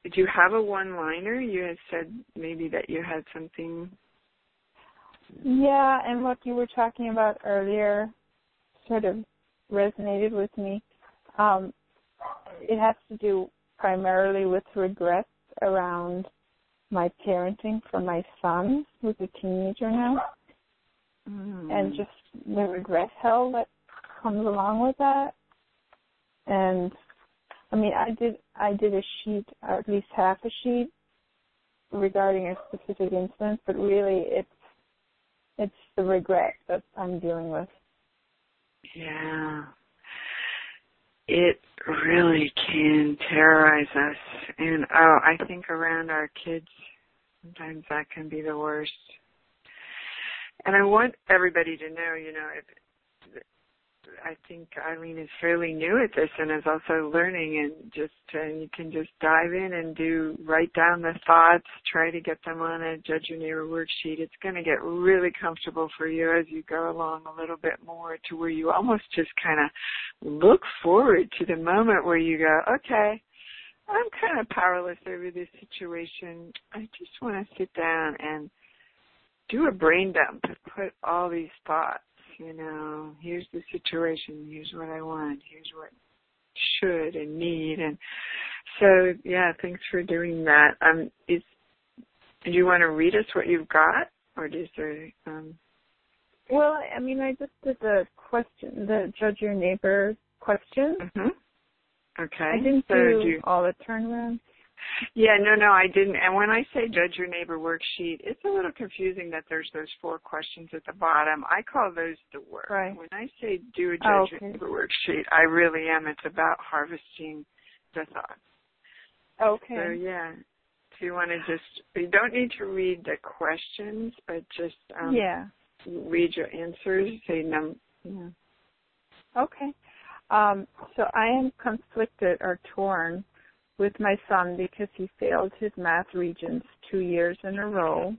do you have a one-liner? You had said maybe that you had something. Yeah, and what you were talking about earlier sort of resonated with me. It has to do primarily with regrets around my parenting for my son, who's a teenager now, and just the regret hell that comes along with that. And I mean, I did a sheet, or at least half a sheet, regarding a specific incident, but really it's the regret that I'm dealing with. Yeah. It really can terrorize us. And, I think around our kids, sometimes that can be the worst. And I want everybody to know, I think Eileen is fairly new at this and is also learning, and you can just dive in and write down the thoughts, try to get them on a Judge Your Neighbor worksheet. It's going to get really comfortable for you as you go along a little bit more, to where you almost just kind of look forward to the moment where you go, okay, I'm kind of powerless over this situation. I just want to sit down and do a brain dump, put all these thoughts. Here's the situation, here's what I want, here's what should and need. And so, yeah, thanks for doing that. Do you want to read us what you've got? Or is there... Well, I mean, I just did the Judge Your Neighbor question. Mm-hmm. Okay. I didn't do all the turnarounds. Yeah, no, I didn't. And when I say Judge Your Neighbor worksheet, it's a little confusing that there's those 4 questions at the bottom. I call those the work. Right. When I say do a Judge Your Neighbor worksheet, I really am. It's about harvesting the thoughts. Okay. So, yeah. So you want to you don't need to read the questions, but just read your answers. Say Okay. So I am conflicted or torn with my son because he failed his math Regents 2 years in a row.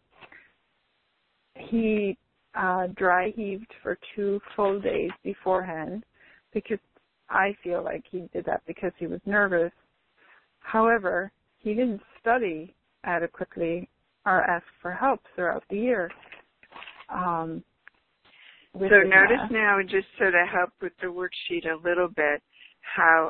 He dry heaved for 2 full days beforehand because I feel like he did that because he was nervous. However, he didn't study adequately or ask for help throughout the year. So notice now, just so to help with the worksheet a little bit, how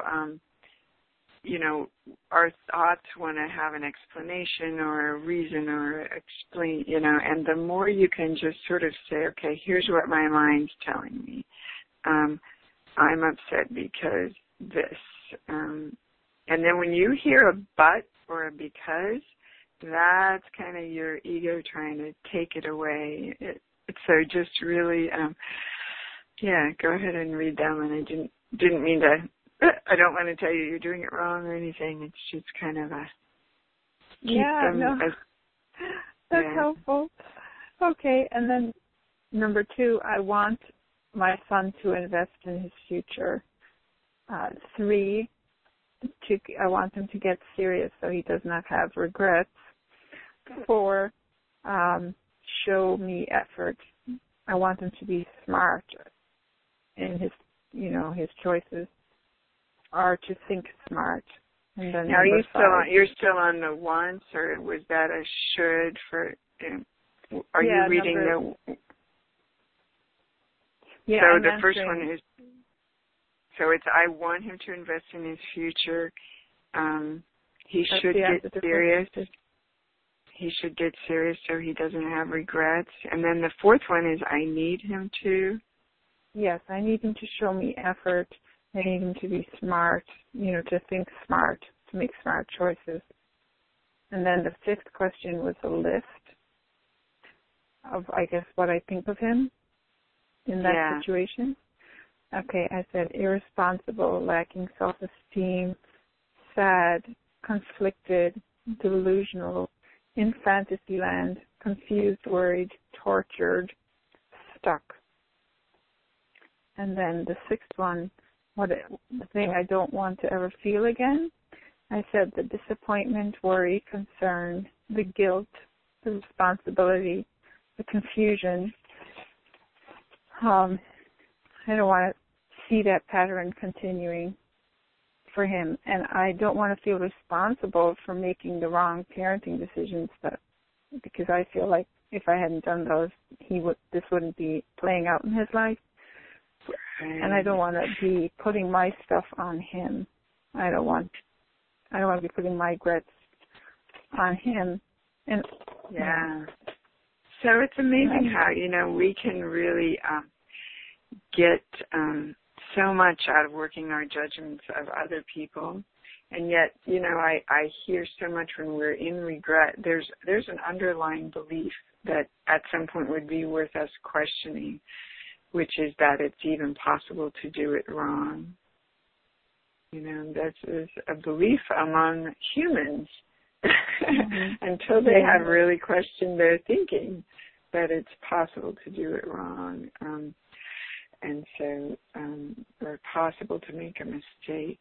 our thoughts want to have an explanation or a reason or explain, and the more you can just sort of say, okay, here's what my mind's telling me. I'm upset because this. And then when you hear a but or a because, that's kind of your ego trying to take it away. So just really, go ahead and read them. And I didn't mean to. I don't want to tell you you're doing it wrong or anything. It's just kind of that's helpful. Okay, and then number 2, I want my son to invest in his future. 3, I want him to get serious so he does not have regrets. 4, show me effort. I want him to be smart in his, his choices. Or to think smart. And then now, you're still on the wants, or was that a should for? Are you reading the? Yeah. So the first one is. So it's I want him to invest in his future. He should get serious. He should get serious so he doesn't have regrets. And then the 4th one is I need him to. Yes, I need him to show me effort. I need him to be smart, to think smart, to make smart choices. And then the 5th question was a list of, I guess, what I think of him in that situation. Okay, I said irresponsible, lacking self-esteem, sad, conflicted, delusional, in fantasy land, confused, worried, tortured, stuck. And then the 6th one, the thing I don't want to ever feel again, I said the disappointment, worry, concern, the guilt, the responsibility, the confusion. I don't want to see that pattern continuing. for him, and I don't want to feel responsible for making the wrong parenting decisions, because I feel like if I hadn't done those, this wouldn't be playing out in his life. And I don't want to be putting my stuff on him. I don't want to be putting my regrets on him. And yeah. So it's amazing how, we can really get so much out of working our judgments of other people. And yet, I hear so much when we're in regret, there's an underlying belief that at some point would be worth us questioning, which is that it's even possible to do it wrong. That is a belief among humans until they have really questioned their thinking that it's possible to do it wrong. And so, or possible to make a mistake.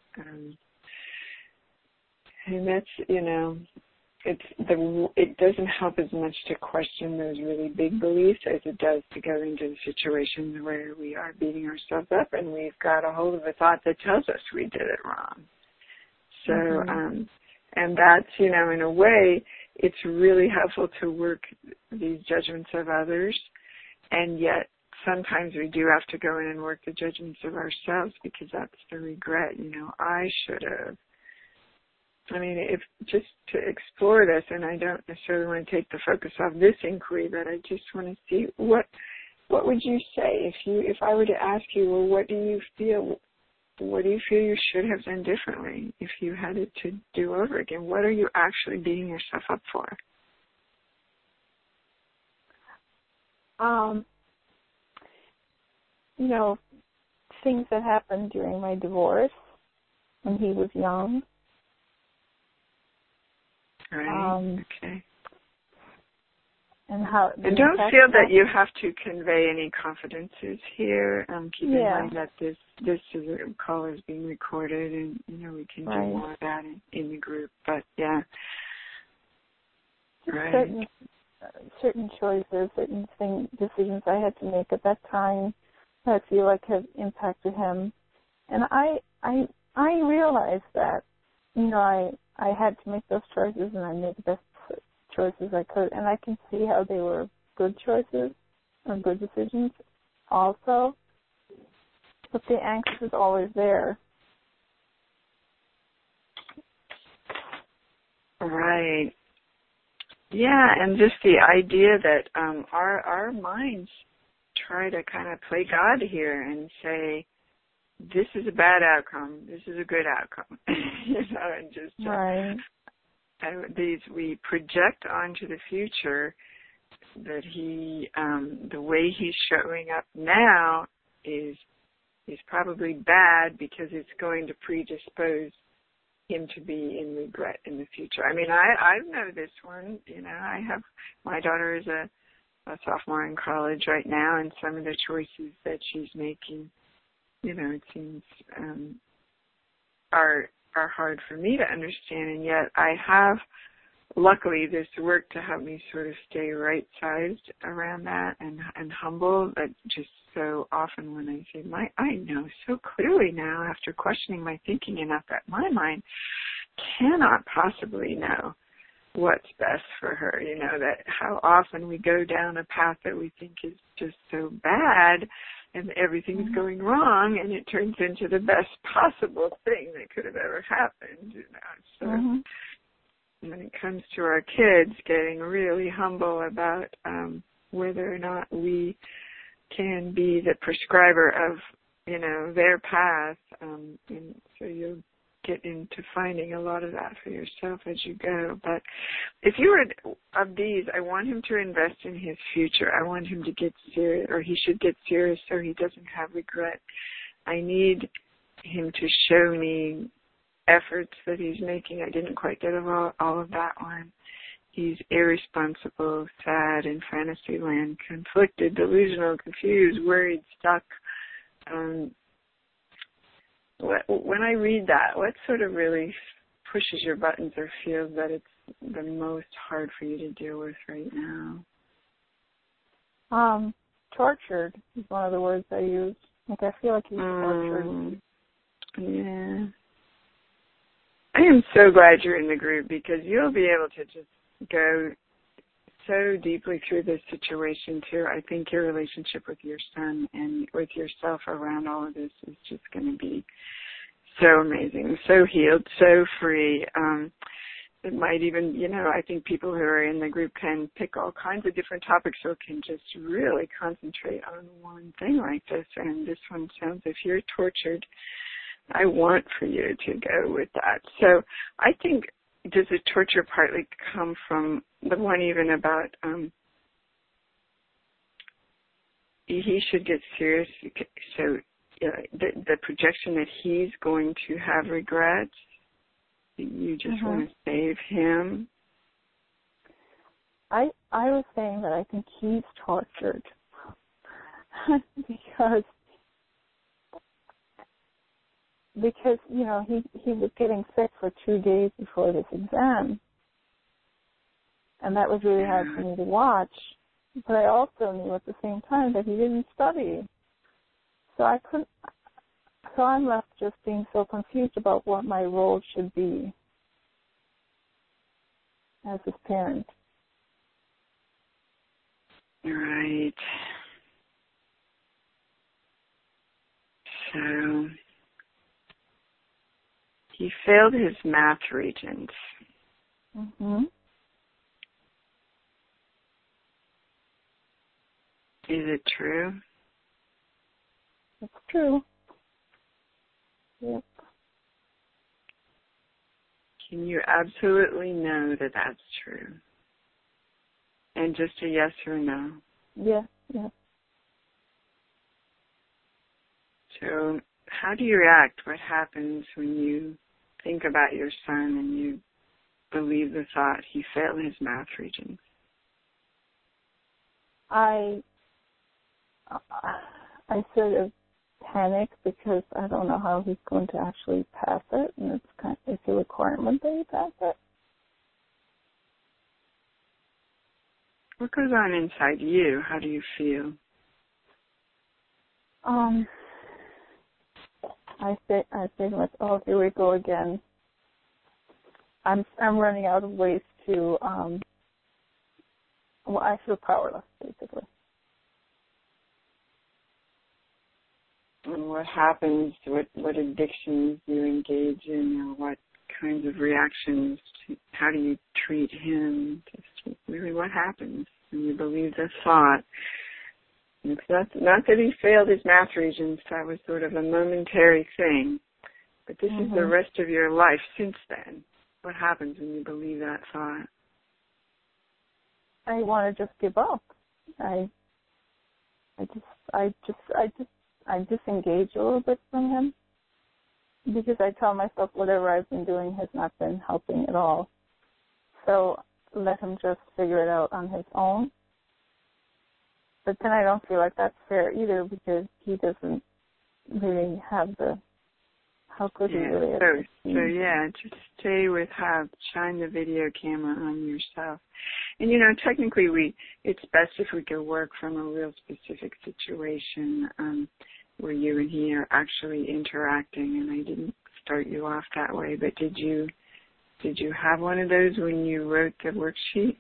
And that's, it doesn't help as much to question those really big beliefs as it does to go into the situation where we are beating ourselves up and we've got a hold of a thought that tells us we did it wrong. So, and that's, in a way, it's really helpful to work these judgments of others, and yet sometimes we do have to go in and work the judgments of ourselves because that's the regret. I should have. I mean, if just to explore this, and I don't necessarily want to take the focus off this inquiry, but I just want to see what would you say if I were to ask you, well, what do you feel you should have done differently if you had it to do over again? What are you actually beating yourself up for? Things that happened during my divorce when he was young. Right. Okay. And don't feel that you have to convey any confidences here. Keep in mind that this call is being recorded, and we can do more of that in the group. But yeah, certain choices, decisions I had to make at that time that I feel like have impacted him, and I realized that I had to make those choices, and I made the best choices I could, and I can see how they were good choices or good decisions also, but the angst is always there. Right. Yeah, and just the idea that our minds try to kind of play God here and say, this is a bad outcome, this is a good outcome, and just we project onto the future that the way he's showing up now is probably bad because it's going to predispose him to be in regret in the future. I mean, I know this one. My daughter is a sophomore in college right now, and some of the choices that she's making, it seems are hard for me to understand, and yet I have, luckily, this work to help me sort of stay right-sized around that and humble. But just so often when I say, I know so clearly now after questioning my thinking enough that my mind cannot possibly know what's best for her, that how often we go down a path that we think is just so bad and everything's going wrong, and it turns into the best possible thing that could have ever happened, So when it comes to our kids, getting really humble about whether or not we can be the prescriber of, their path, and so you'll get into finding a lot of that for yourself as you go. But if you were of these, I want him to invest in his future. I want him to get serious, or he should get serious so he doesn't have regret. I need him to show me efforts that he's making. I didn't quite get all of that one. He's irresponsible, sad, in fantasy land, conflicted, delusional, confused, worried, stuck. When I read that, what sort of really pushes your buttons or feels that it's the most hard for you to deal with right now? Tortured is one of the words I use. I feel like he's tortured. Yeah. I am so glad you're in the group because you'll be able to just go so deeply through this situation too. I think your relationship with your son and with yourself around all of this is just going to be so amazing, so healed, so free. It might even, I think people who are in the group can pick all kinds of different topics so can just really concentrate on one thing like this. And this one sounds, if you're tortured, I want for you to go with that. So I think, does the torture partly come from the one even about he should get serious? So the projection that he's going to have regrets, you just want to save him? I was saying that I think he's tortured because he was getting sick for 2 days before this exam, and that was really hard for me to watch. But I also knew at the same time that he didn't study, so I couldn't. So I'm left just being so confused about what my role should be as his parent. Right. So he failed his math regents. Mm-hmm. Is it true? It's true. Yep. Can you absolutely know that that's true? And just a yes or no? Yeah. So how do you react? What happens when you think about your son and you believe the thought he failed his math regents? I sort of panic because I don't know how he's going to actually pass it, and it's a requirement that he pass it. What goes on inside you? How do you feel? I say to myself, oh, here we go again. I'm running out of ways to I feel powerless, basically. And what happens? What addictions do you engage in, or what kinds of reactions? How do you treat him? Just really, what happens when you believe the thought? It's not that he failed his math regents. That was sort of a momentary thing. But this is the rest of your life since then. What happens when you believe that thought? I want to just give up. I disengage a little bit from him because I tell myself whatever I've been doing has not been helping at all. So let him just figure it out on his own. But then I don't feel like that's fair either because he doesn't really have how could he really? Just stay with shine the video camera on yourself. And, technically it's best if we could work from a real specific situation where you and he are actually interacting. And I didn't start you off that way, but did you have one of those when you wrote the worksheet?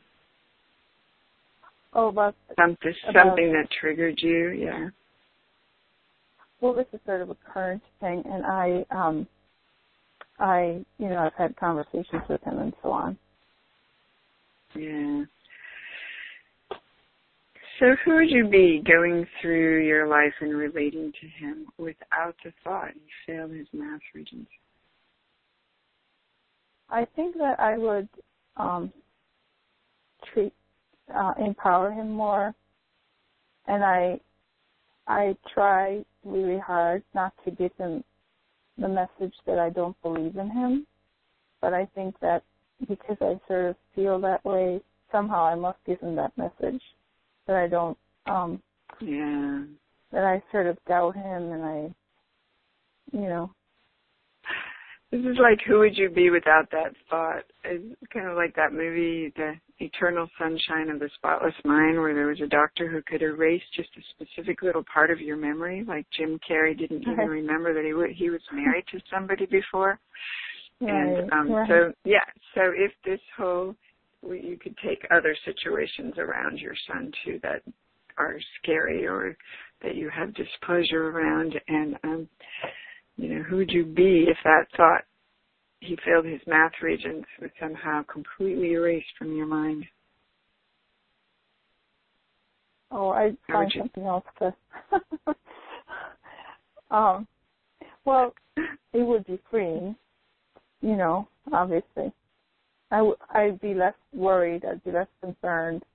Oh, about something that triggered you, yeah. Well, this is sort of a current thing, and I've had conversations with him and so on. Yeah. So who would you be going through your life and relating to him without the thought he failed his math regents? I think that I would empower him more, and I try really hard not to give him the message that I don't believe in him, but I think that because I sort of feel that way, somehow I must give him that message that I don't, that I sort of doubt him and This is like, who would you be without that thought? It's kind of like that movie, The Eternal Sunshine of the Spotless Mind, where there was a doctor who could erase just a specific little part of your memory, like Jim Carrey didn't even remember that he was married to somebody before. And so if this whole, you could take other situations around your son too that are scary or that you have displeasure around, and who would you be if that thought he failed his math regents was somehow completely erased from your mind? Oh, I'd find something else to. Well, it would be freeing, obviously. I'd be less worried. I'd be less concerned.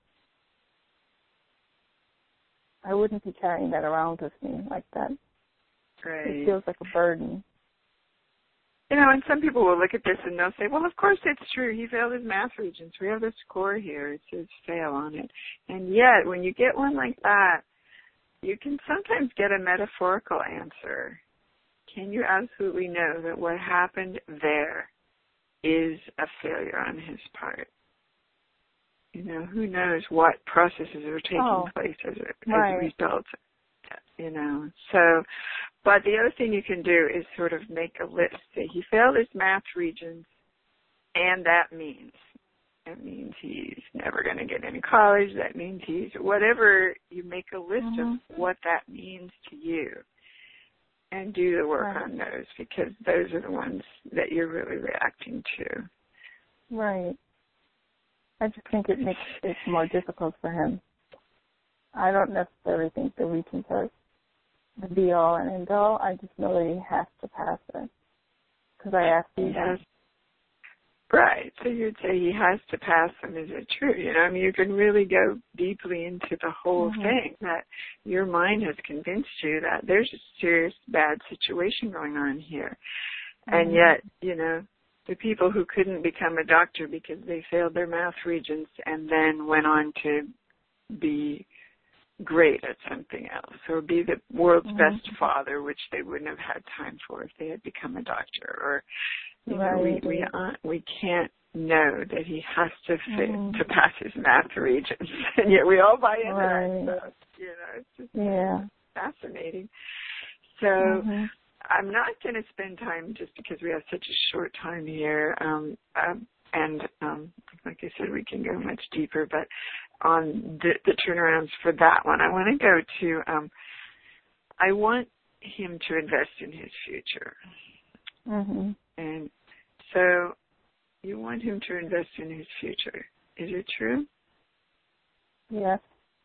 I wouldn't be carrying that around with me like that. Right. It feels like a burden. And some people will look at this and they'll say, well, of course it's true. He failed his math regents. We have a score here. It says fail on it. And yet, when you get one like that, you can sometimes get a metaphorical answer. Can you absolutely know that what happened there is a failure on his part? Who knows what processes are taking place as a result. So, but the other thing you can do is sort of make a list. Say he failed his math regents, and that means he's never going to get into college. That means whatever, you make a list of what that means to you and do the work on those, because those are the ones that you're really reacting to. Right. I just think it makes it more difficult for him. I don't necessarily think the regents are the be-all and end-all. I just know that he has to pass it, because I asked him that. Right. So you'd say he has to pass them. Is it true? You can really go deeply into the whole thing, that your mind has convinced you that there's a serious bad situation going on here. And yet, the people who couldn't become a doctor because they failed their math regents and then went on to be great at something else, or be the world's best father, which they wouldn't have had time for if they had become a doctor. Or we can't know that he has to to pass his math regents, and yet we all buy into that stuff. It's just fascinating. So I'm not going to spend time, just because we have such a short time here, and like I said, we can go much deeper, but on the turnarounds for that one, I want to go to, I want him to invest in his future. And so you want him to invest in his future. Is it true? Yes.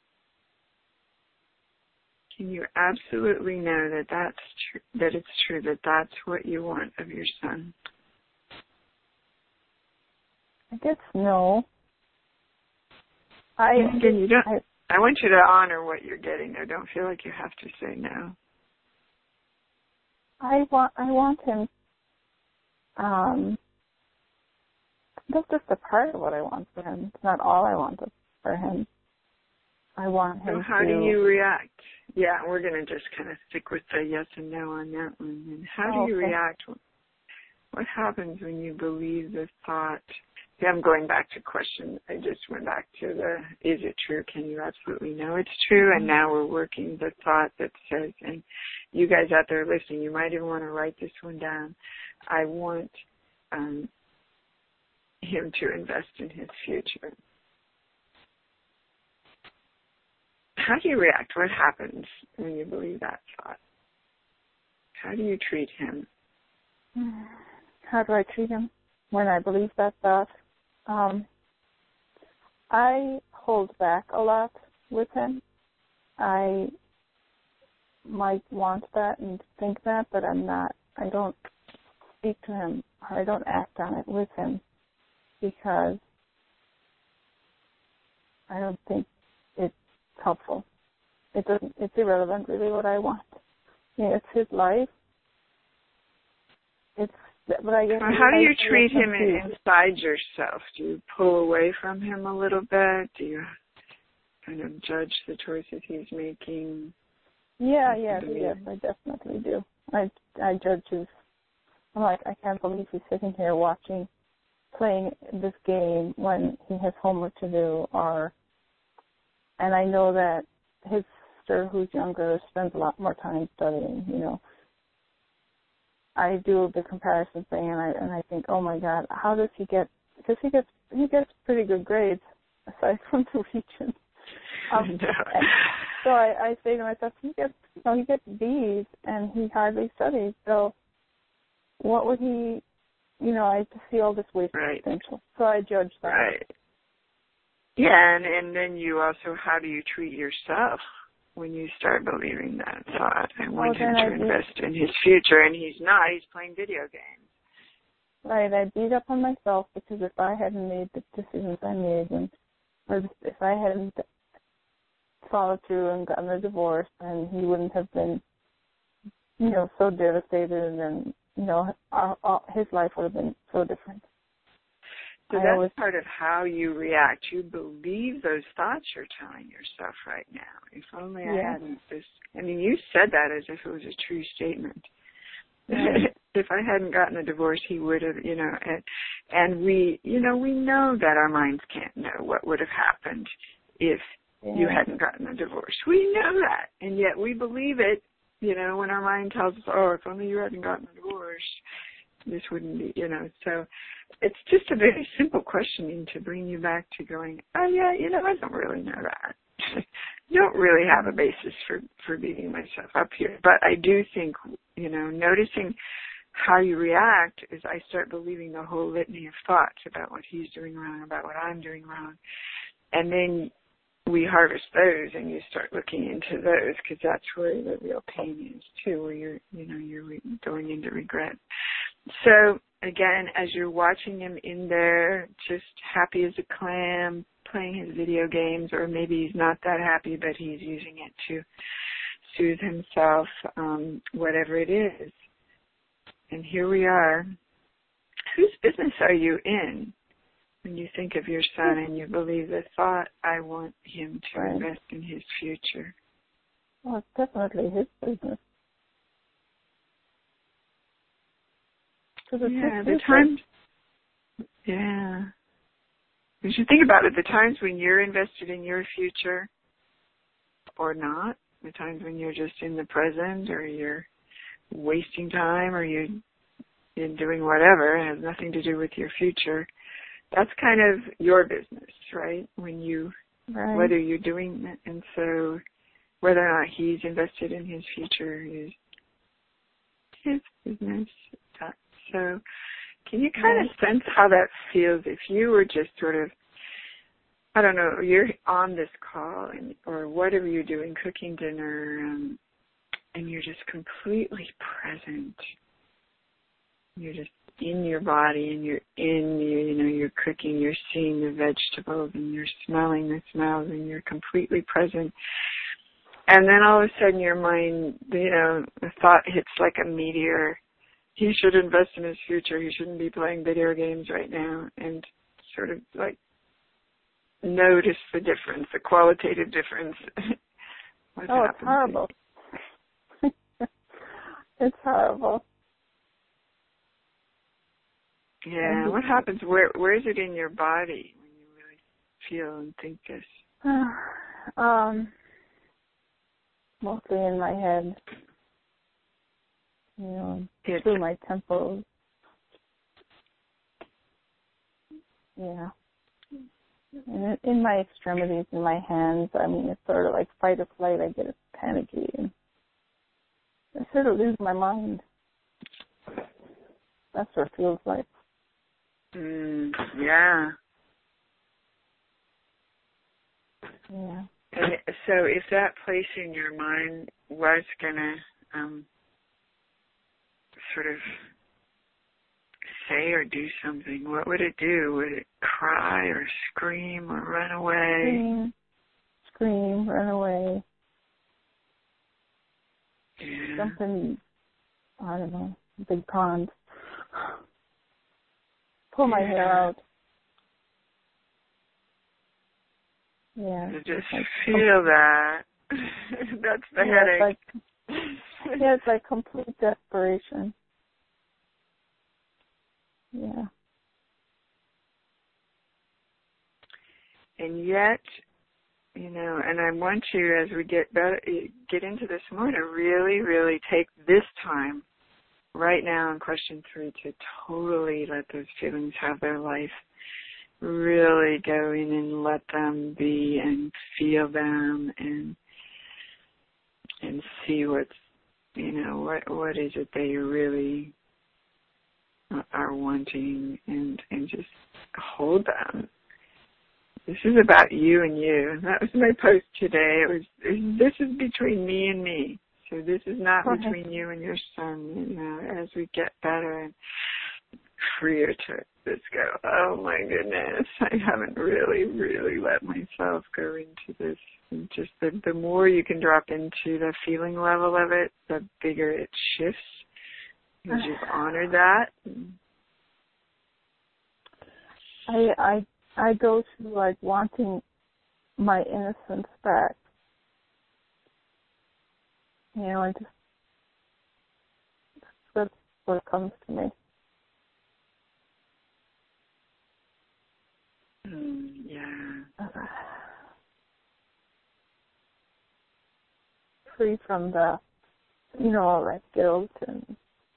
Can you absolutely know that that's true, that it's true, that that's what you want of your son? I guess no. I want you to honor what you're getting there. Don't feel like you have to say no. I want him. That's just a part of what I want for him. It's not all I want for him. I want him. So how do you react? Yeah, we're going to just kind of stick with the yes and no on that one. And how do you react? What happens when you believe the thought? See, I'm going back to question. I just went back to is it true? Can you absolutely know it's true? And now we're working the thought that says, and you guys out there listening, you might even want to write this one down. I want him to invest in his future. How do you react? What happens when you believe that thought? How do you treat him? How do I treat him when I believe that thought? I hold back a lot with him. I might want that and think that, but I'm not. I don't speak to him, or I don't act on it with him, because I don't think it's helpful. It's irrelevant, really, what I want. It's his life. But I guess. How do you treat him inside yourself? Do you pull away from him a little bit? Do you kind of judge the choices he's making? Yes, I definitely do. I judge his. I'm like, I can't believe he's sitting here playing this game when he has homework to do, and I know that his sister, who's younger, spends a lot more time studying, I do the comparison thing, and I think, oh my God, how does he get? Because he gets pretty good grades aside from the region. So I say to myself, he gets B's, and he hardly studies. So what would he? I just see all this wasted potential. So I judge that. Right. Yeah, and then you also, how do you treat yourself when you start believing that thought? I want him to invest in his future, and he's not. He's playing video games. Right. I beat up on myself because if I hadn't made the decisions I made, or if I hadn't followed through and gotten a divorce, then he wouldn't have been, so devastated, and his life would have been so different. So that's part of how you react. You believe those thoughts you're telling yourself right now. If only I hadn't you said that as if it was a true statement. Yeah. If I hadn't gotten a divorce, he would have, and we know that our minds can't know what would have happened if you hadn't gotten a divorce. We know that, and yet we believe it, when our mind tells us, oh, if only you hadn't gotten a divorce, this wouldn't be, so it's just a very simple questioning to bring you back to going, oh yeah, I don't really know that. I don't really have a basis for beating myself up here. But I do think, noticing how you react is I start believing the whole litany of thoughts about what he's doing wrong, about what I'm doing wrong. And then we harvest those and you start looking into those because that's where the real pain is too, where you're going into regret. So again, as you're watching him in there, just happy as a clam, playing his video games, or maybe he's not that happy, but he's using it to soothe himself, whatever it is. And here we are. Whose business are you in when you think of your son and you believe the thought, I want him to invest in his future? Well, it's definitely his business. The times. Yeah. You should think about it. The times when you're invested in your future or not, the times when you're just in the present or you're wasting time or you're doing whatever, it has nothing to do with your future. That's kind of your business, right? When you, whether you're doing that, and so whether or not he's invested in his future is his business. So can you kind of sense how that feels if you were just sort of, I don't know, you're on this call or whatever you're doing, cooking dinner, and you're just completely present. You're just in your body and you're you're cooking, you're seeing the vegetables and you're smelling the smells and you're completely present. And then all of a sudden your mind, the thought hits like a meteor. He should invest in his future. He shouldn't be playing video games right now. And sort of like notice the difference, the qualitative difference. It's horrible. It's horrible. Yeah, what happens? Where is it in your body when you really feel and think this? Mostly in my head. Through my temples. Yeah. And in my extremities, in my hands, it's sort of like fight or flight. I get panicky and I sort of lose my mind. That's what it feels like. Yeah. Yeah. And so if that place in your mind was going to sort of say or do something, what would it do? Would it cry or scream or run away? Scream, run away. Yeah. Something, I don't know, big pond. Pull my hair out. Yeah. Just feel that. That's the headache. It's like complete desperation. Yeah. And yet, and I want you, as we get into this more, to really, really take this time right now in question 3 to totally let those feelings have their life. Really go in and let them be and feel them and see what's, what is it they really are wanting and just hold them. This is about you and you. And that was my post today. This is between me and me. So this is not between you and your son, as we get better and freer to just go, oh my goodness, I haven't really let myself go into this. And just the more you can drop into the feeling level of it, the bigger it shifts. Because you've honored that. I go through like wanting my innocence back. That's what comes to me. Yeah. Free from the, all that guilt and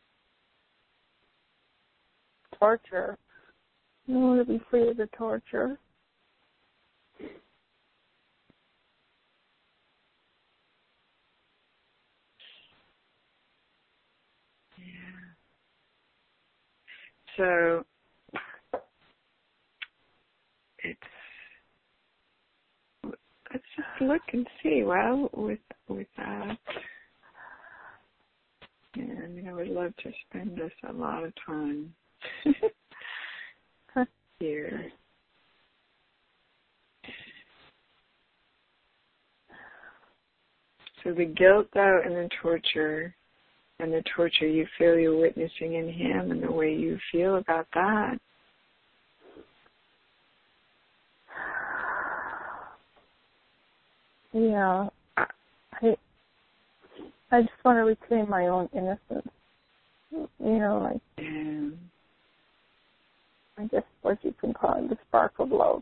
torture. I want to be free of the torture. Yeah. So let's just look and see. Well, with that, I would love to spend just a lot of time here. So the guilt, though, and the torture you feel you're witnessing in him and the way you feel about that. Yeah. I just want to reclaim my own innocence. I guess what you can call it, the spark of love.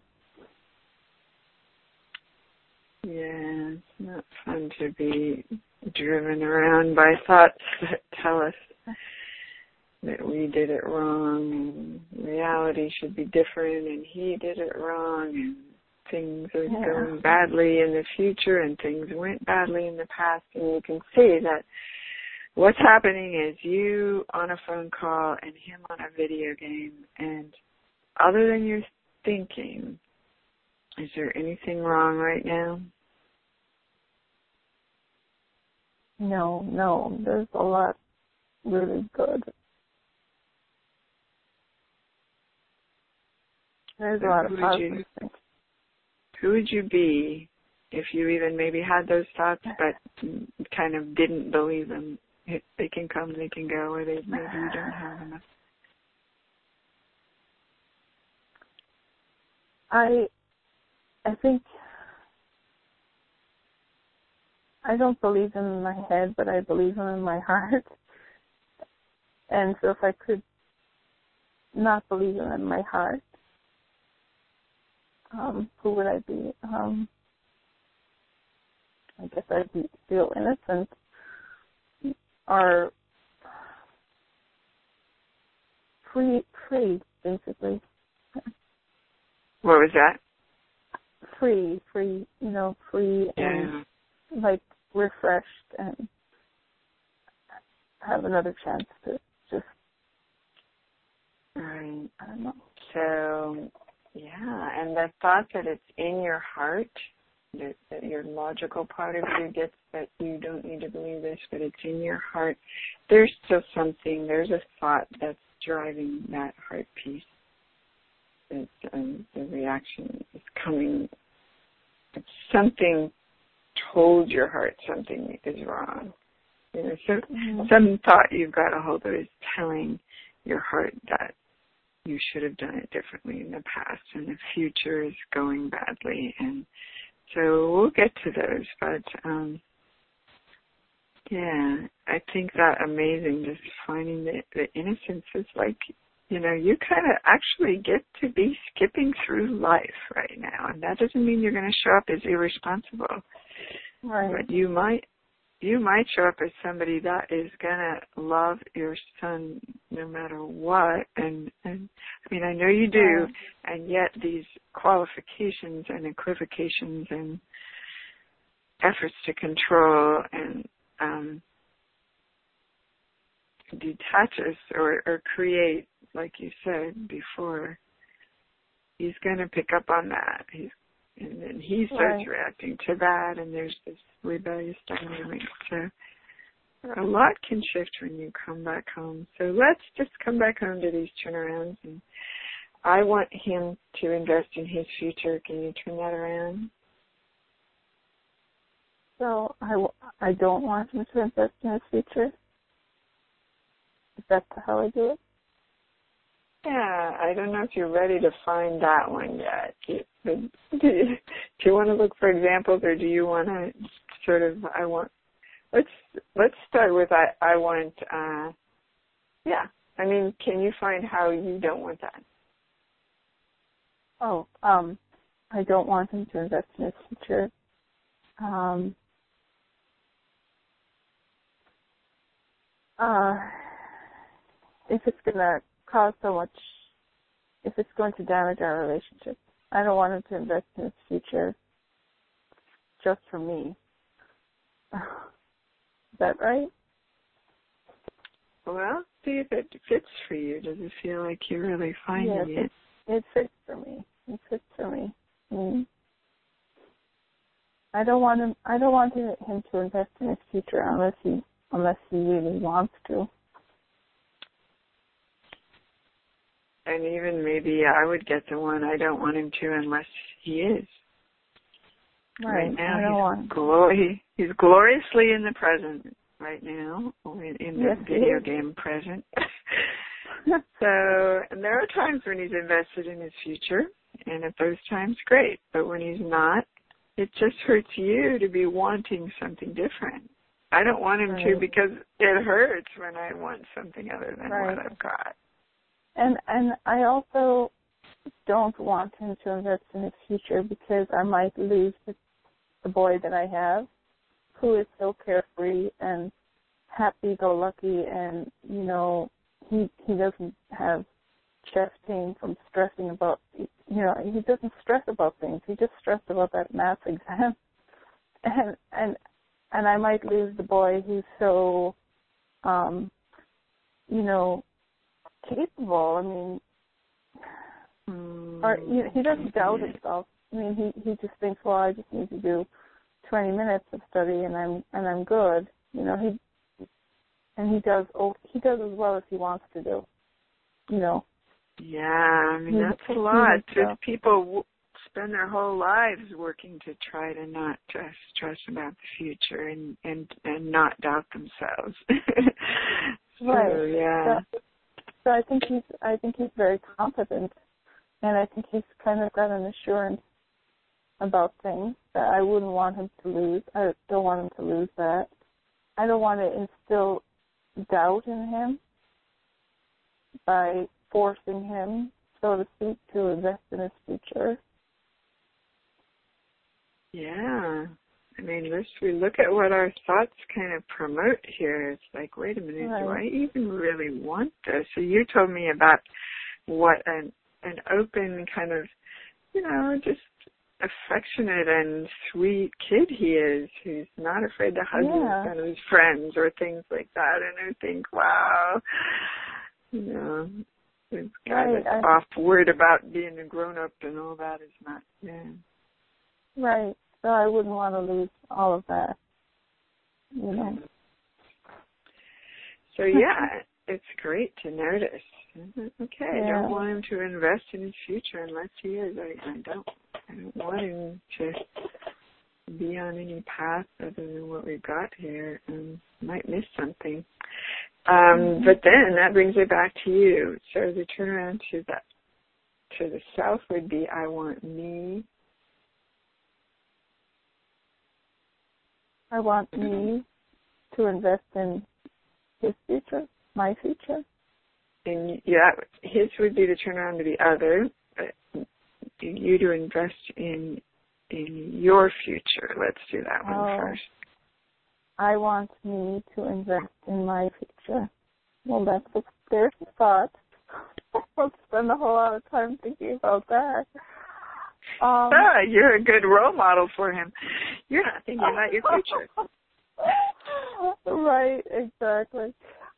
Yeah, it's not fun to be driven around by thoughts that tell us that we did it wrong and reality should be different and he did it wrong and things are going badly in the future and things went badly in the past. And you can see that what's happening is you on a phone call and him on a video game, and other than your thinking, is there anything wrong right now? No, there's a lot really good. There's a lot of positive things. Who would you be if you even maybe had those thoughts but kind of didn't believe them? They can come, they can go, or maybe you don't have enough. I think I don't believe them in my head, but I believe them in my heart. And so if I could not believe them in my heart, who would I be? I guess I'd feel innocent or free, basically. What was that? Free, free and like refreshed and have another chance to just, right. I don't know. So, and the thought that it's in your heart, that your logical part of you gets that you don't need to believe this, but it's in your heart, there's still something, there's a thought that's driving that heart piece. That the reaction is coming. Something told your heart something is wrong. Some thought you've got a hold of is telling your heart that you should have done it differently in the past and the future is going badly. And so we'll get to those. But, I think that amazing, just finding the innocence is like, you kind of actually get to be skipping through life right now. And that doesn't mean you're going to show up as irresponsible. Right. But you might you might show up as somebody that is going to love your son no matter what. And I mean, I know you do, and yet these qualifications and equivocations and efforts to control and detach us or create, like you said before, he's going to pick up on that. And then he starts reacting to that, and there's this rebellious dynamic. So a lot can shift when you come back home. So let's just come back home to these turnarounds. And I want him to invest in his future. Can you turn that around? So I don't want him to invest in his future. Is that how I do it? Yeah, I don't know if you're ready to find that one yet. Do you want to look for examples, or do you want to sort of, let's start with I want, yeah. I mean, can you find how you don't want that? Oh, I don't want him to invest in his future. If it's going to cause so much, if it's going to damage our relationship, I don't want him to invest in his future just for me. Is that right? Well, see if it fits for you. Does it feel like you're really finding it? It fits for me. It fits for me. Mm-hmm. I don't want him to invest in his future unless he really wants to. And even maybe I would get the one, I don't want him to unless he is. Right now, he's gloriously in the present right now, in the video game present. So, and there are times when he's invested in his future, and at those times, great. But when he's not, it just hurts you to be wanting something different. I don't want him to because it hurts when I want something other than what I've got. And I also don't want him to invest in his future because I might lose the boy that I have, who is so carefree and happy-go-lucky, and, you know, he doesn't have chest pain from stressing about, you know, he doesn't stress about things. He just stressed about that math exam. And I might lose the boy who's so, you know, capable. I mean, or he doesn't doubt himself. I mean, he just thinks, well, I just need to do 20 minutes of study and I'm good. You know, he does as well as he wants to do. You know. Yeah, I mean that's a lot. People spend their whole lives working to try to not stress about the future and not doubt themselves. So, yeah. So I think he's very competent, and I think he's kind of got an assurance about things that I wouldn't want him to lose. I don't want him to lose that. I don't want to instill doubt in him by forcing him, so to speak, to invest in his future. Yeah. I mean, we look at what our thoughts kind of promote here. It's like, wait a minute, do I even really want this? So you told me about what an open kind of, you know, just affectionate and sweet kid he is, who's not afraid to hug some of his friends or things like that. And I think, wow, you know, this guy that's off worried about being a grown-up and all that is not, Right. So I wouldn't want to lose all of that, you know. So, it's great to notice. Okay, I don't want him to invest in his future unless he is. I don't want him to be on any path other than what we've got here and might miss something. But then that brings it back to you. So the turnaround to the south would be, I want me. I want me to invest in his future, my future. And his would be to turn around to the other, but you to invest in your future. Let's do that one first. I want me to invest in my future. Well, there's the thought. I'll spend a whole lot of time thinking about that. You're a good role model for him. You're not thinking about your future. Right, exactly.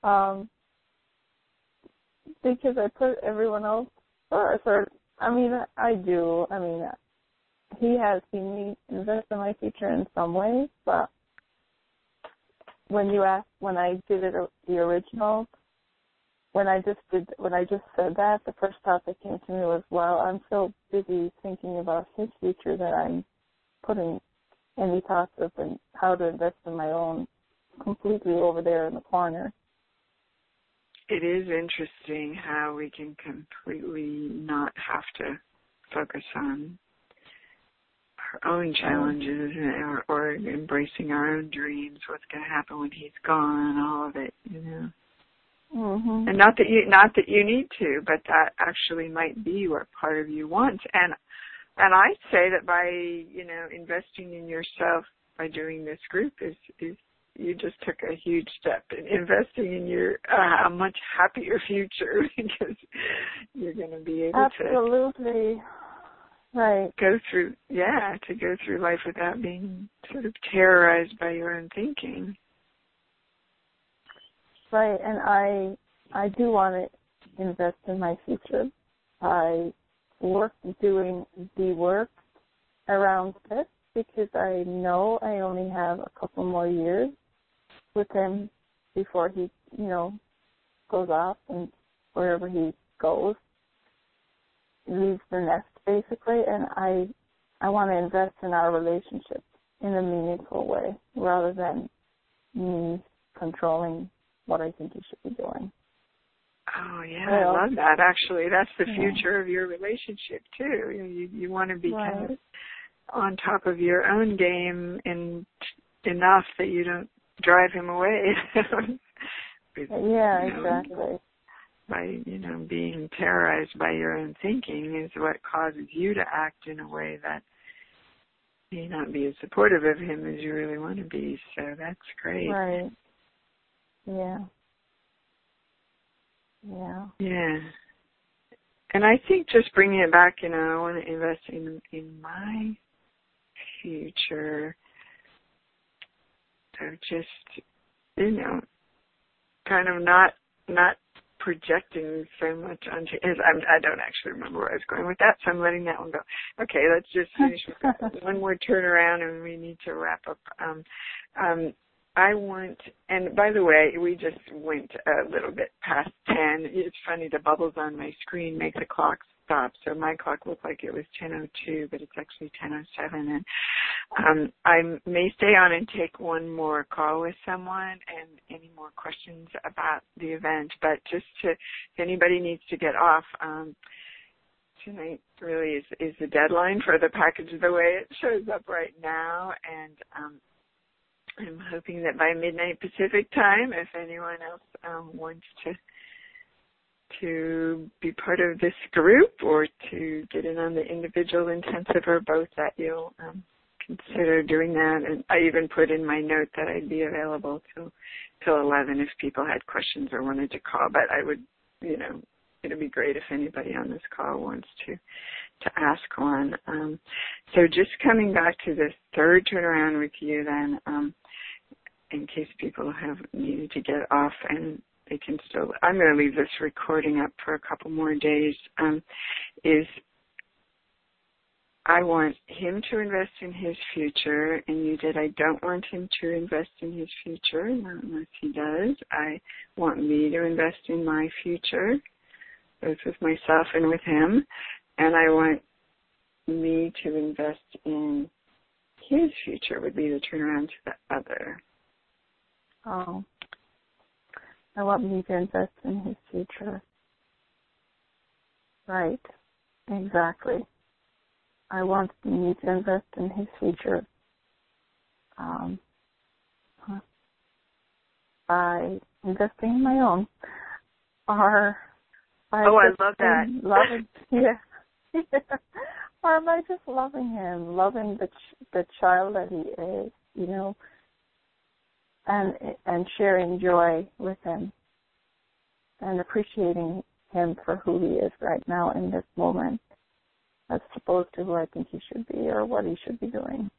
Because I put everyone else first. I do. He has seen me invest in my future in some ways, but when I did it, the original, when I just said that, the first thought that came to me was, well, I'm so busy thinking about his future that I'm putting any thoughts of how to invest in my own completely over there in the corner. It is interesting how we can completely not have to focus on our own challenges or embracing our own dreams, what's going to happen when he's gone, all of it, Mm-hmm. And not that you need to, but that actually might be what part of you wants. And I'd say that by, investing in yourself by doing this group is you just took a huge step in investing in your a much happier future, because you're going to be able Absolutely. Right. go through life without being sort of terrorized by your own thinking. Right, and I do want to invest in my future. I work doing the work around this because I know I only have a couple more years with him before he, goes off and wherever he goes, leaves the nest basically, and I want to invest in our relationship in a meaningful way rather than me controlling what I think you should be doing. Oh, yeah, I love that, actually. That's the future of your relationship, too. You want to be kind of on top of your own game enough that you don't drive him away. Exactly. By, being terrorized by your own thinking is what causes you to act in a way that may not be as supportive of him as you really want to be. So that's great. Right. Yeah. Yeah. Yeah. And I think just bringing it back, I want to invest in my future. So just, kind of not projecting so much onto his. I don't actually remember where I was going with that, so I'm letting that one go. Okay, let's just finish with that. One more turnaround, and we need to wrap up. I want, and by the way, we just went a little bit past 10. It's funny, the bubbles on my screen make the clock stop, so my clock looked like it was 10:02, but it's actually 10:07. And I may stay on and take one more call with someone and any more questions about the event, but just if anybody needs to get off, tonight really is the deadline for the package the way it shows up right now, and I'm hoping that by midnight Pacific time, if anyone else wants to be part of this group or to get in on the individual intensive or both, that you'll consider doing that. And I even put in my note that I'd be available till 11 if people had questions or wanted to call. But I would, it'd be great if anybody on this call wants to ask one. So just coming back to this third turnaround with you then, in case people have needed to get off and they can still, I'm going to leave this recording up for a couple more days, is I want him to invest in his future, and you did, I don't want him to invest in his future, not unless he does. I want me to invest in my future, both with myself and with him, and I want me to invest in his future would be the turnaround to the other. Oh, I want me to invest in his future. Right, exactly. I want me to invest in his future by investing in my own. Or by I love that. Loving, or by just loving him, loving the child that he is, and sharing joy with him and appreciating him for who he is right now in this moment, as opposed to who I think he should be or what he should be doing.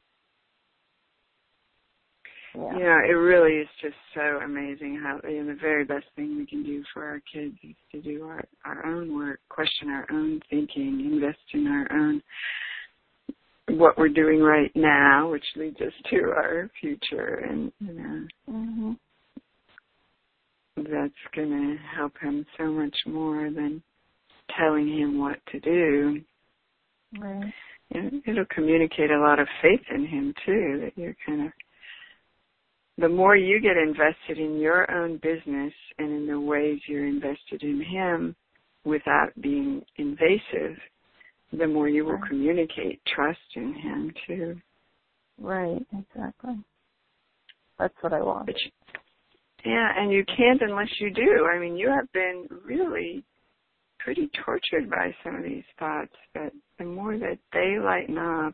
Yeah, it really is just so amazing how the very best thing we can do for our kids is to do our own work, question our own thinking, invest in our own, what we're doing right now, which leads us to our future. And, that's going to help him so much more than telling him what to do. Right. And it'll communicate a lot of faith in him, too, that you're kind of, the more you get invested in your own business and in the ways you're invested in him without being invasive, the more you will communicate trust in him, too. Right, exactly. That's what I want. Yeah, and you can't unless you do. I mean, you have been really pretty tortured by some of these thoughts, but the more that they lighten up,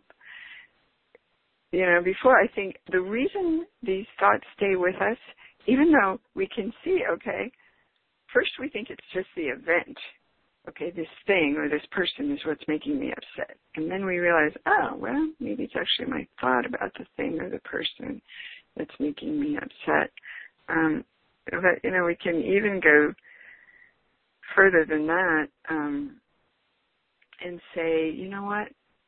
before, I think the reason these thoughts stay with us, even though we can see, okay, first we think it's just the event. Okay, this thing or this person is what's making me upset. And then we realize, oh, well, maybe it's actually my thought about the thing or the person that's making me upset. But, we can even go further than that and say, you know what,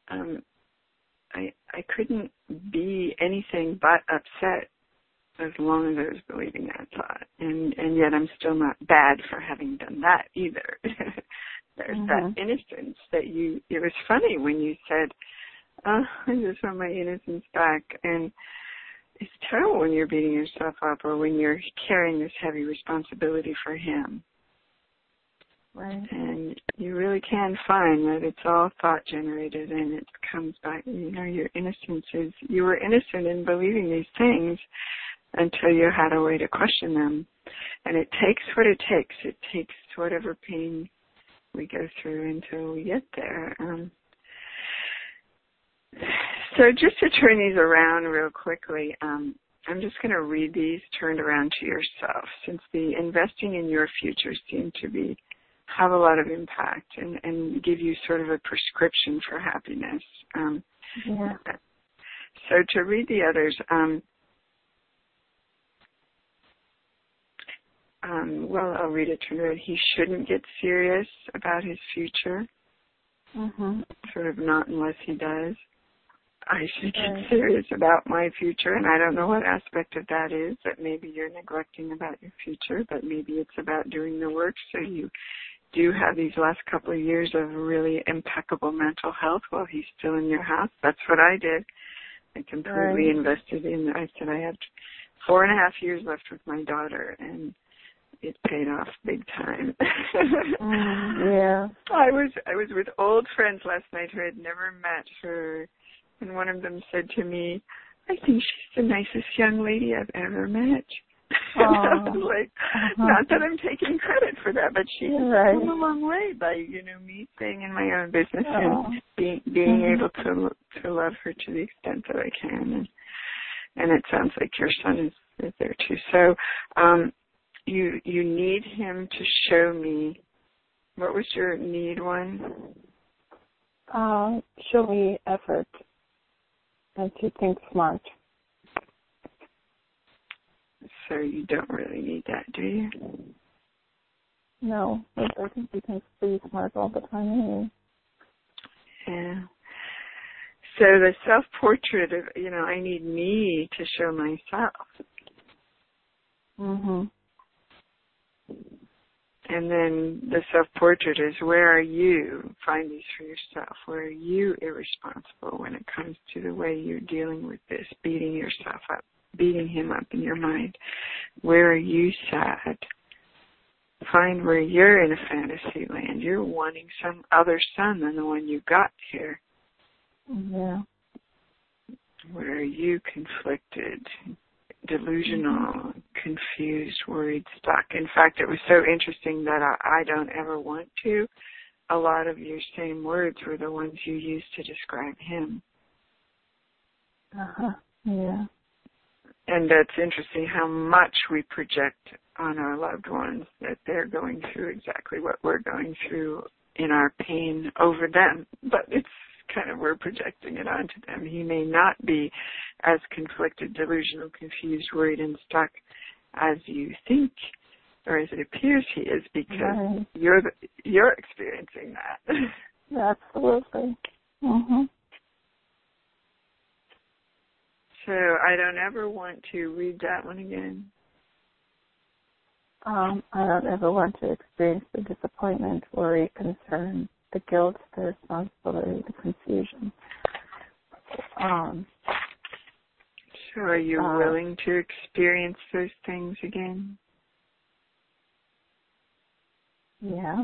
I couldn't be anything but upset as long as I was believing that thought. And yet I'm still not bad for having done that either. There's that innocence that it was funny when you said, oh, I just want my innocence back. And it's terrible when you're beating yourself up or when you're carrying this heavy responsibility for him. Right. And you really can find that it's all thought generated and it comes back, your innocence is, you were innocent in believing these things until you had a way to question them. And it takes what it takes. It takes whatever pain we go through until we get there. So just to turn these around real quickly, I'm just going to read these turned around to yourself, since the investing in your future seem to have a lot of impact and give you sort of a prescription for happiness. So to read the others, I'll read it to you. He shouldn't get serious about his future. Sort of not unless he does. I should get serious about my future, and I don't know what aspect of that is, that maybe you're neglecting about your future, but maybe it's about doing the work so you do have these last couple of years of really impeccable mental health while he's still in your house. That's what I did. I completely invested in, I said I had 4.5 years left with my daughter, and it paid off big time. Yeah. I was with old friends last night who I had never met her, and one of them said to me, I think she's the nicest young lady I've ever met. And I was like, not that I'm taking credit for that, but she has come a long way by, me staying in my own business and being able to love her to the extent that I can. And it sounds like your son is there too. So you need him to show me, what was your need one? Show me effort and to think smart. So you don't really need that, do you? No, but I think he thinks pretty smart all the time anyway. Yeah. So the self-portrait of, I need me to show myself. And then the self-portrait is, where are you? Find these for yourself. Where are you irresponsible when it comes to the way you're dealing with this, beating yourself up, beating him up in your mind? Where are you sad? Find where you're in a fantasy land. You're wanting some other son than the one you got here. Yeah. Where are you conflicted, delusional, confused, worried, stuck? In fact, it was so interesting that I don't ever want to. A lot of your same words were the ones you used to describe him. Yeah. And that's interesting how much we project on our loved ones, that they're going through exactly what we're going through in our pain over them. But it's kind of, we're projecting it onto them. He may not be as conflicted, delusional, confused, worried, and stuck as you think or as it appears he is, because you're experiencing that. Absolutely. Mm-hmm. So I don't ever want to read that one again. I don't ever want to experience the disappointment, worry, concern, the guilt, the responsibility, the confusion. So are you willing to experience those things again? Yeah.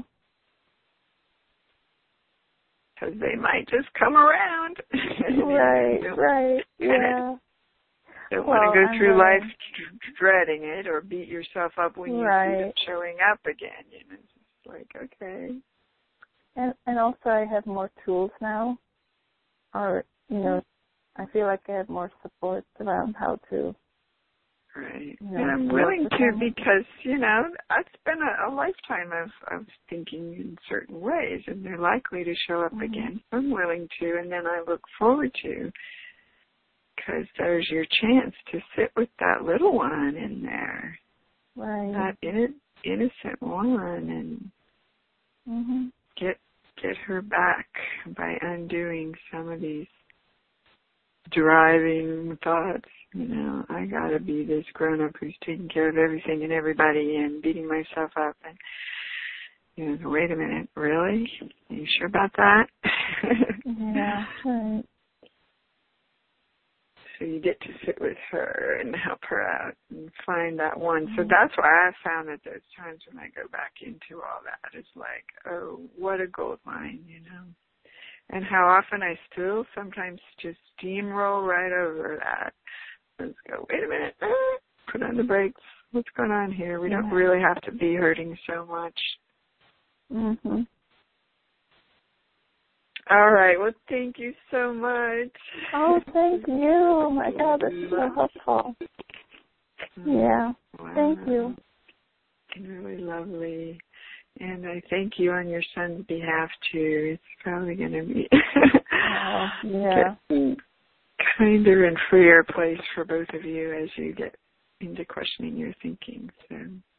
Because they might just come around. Right, yeah. Don't want to go through life dreading it or beat yourself up when you see them showing up again. You know, it's just like, okay. And also I have more tools now. Or, you know, I feel like I have more support around how to. Right. You know, and I'm willing to, because, you know, it's been a lifetime of thinking in certain ways, and they're likely to show up again. I'm willing to, and then I look forward to, because there's your chance to sit with that little one in there. Right. That innocent one, and get her back by undoing some of these driving thoughts. You know, I gotta be this grown-up who's taking care of everything and everybody and beating myself up. And, you know, wait a minute, really? Are you sure about that? Yeah, right. So you get to sit with her and help her out and find that one. So that's why I found that those times when I go back into all that, it's like, oh, what a gold mine, you know. And how often I still sometimes just steamroll right over that. Let's go, wait a minute, put on the brakes. What's going on here? We don't really have to be hurting so much. Mhm. All right. Well, thank you so much. Oh, thank you. Oh, my God, this is so helpful. Yeah. Wow. Thank you. Really lovely. And I thank you on your son's behalf, too. It's probably going to be kinder and freer place for both of you as you get into questioning your thinking. So